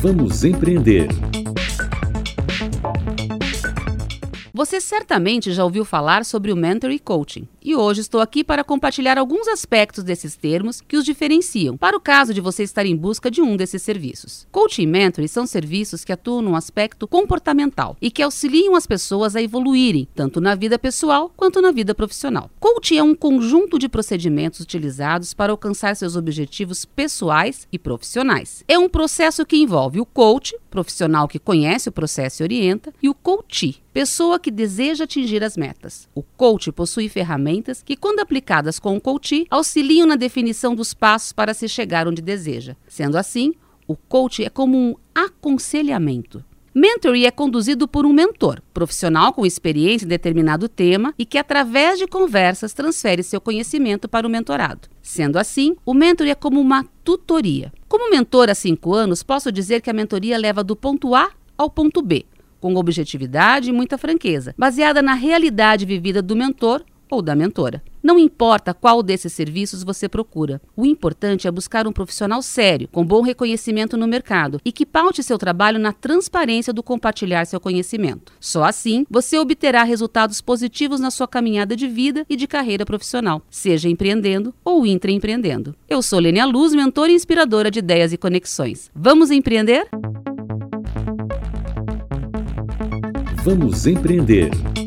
Vamos empreender. Você certamente já ouviu falar sobre o Mentoring Coaching e hoje estou aqui para compartilhar alguns aspectos desses termos que os diferenciam, para o caso de você estar em busca de um desses serviços. Coaching e Mentoring são serviços que atuam no aspecto comportamental e que auxiliam as pessoas a evoluírem, tanto na vida pessoal quanto na vida profissional. Coaching é um conjunto de procedimentos utilizados para alcançar seus objetivos pessoais e profissionais. É um processo que envolve o coach, profissional que conhece o processo e orienta, e o coachee, pessoa que deseja atingir as metas. O coach possui ferramentas que, quando aplicadas com o coachee, auxiliam na definição dos passos para se chegar onde deseja. Sendo assim, o coach é como um aconselhamento. Mentoring é conduzido por um mentor, profissional com experiência em determinado tema e que, através de conversas, transfere seu conhecimento para o mentorado. Sendo assim, o mentoring é como uma tutoria. Como mentor há 5 anos, posso dizer que a mentoria leva do ponto A ao ponto B, com objetividade e muita franqueza, baseada na realidade vivida do mentor ou da mentora. Não importa qual desses serviços você procura, o importante é buscar um profissional sério, com bom reconhecimento no mercado e que paute seu trabalho na transparência do compartilhar seu conhecimento. Só assim, você obterá resultados positivos na sua caminhada de vida e de carreira profissional, seja empreendendo ou intraempreendendo. Eu sou Lênia Luz, mentora e inspiradora de ideias e conexões. Vamos empreender? Vamos empreender.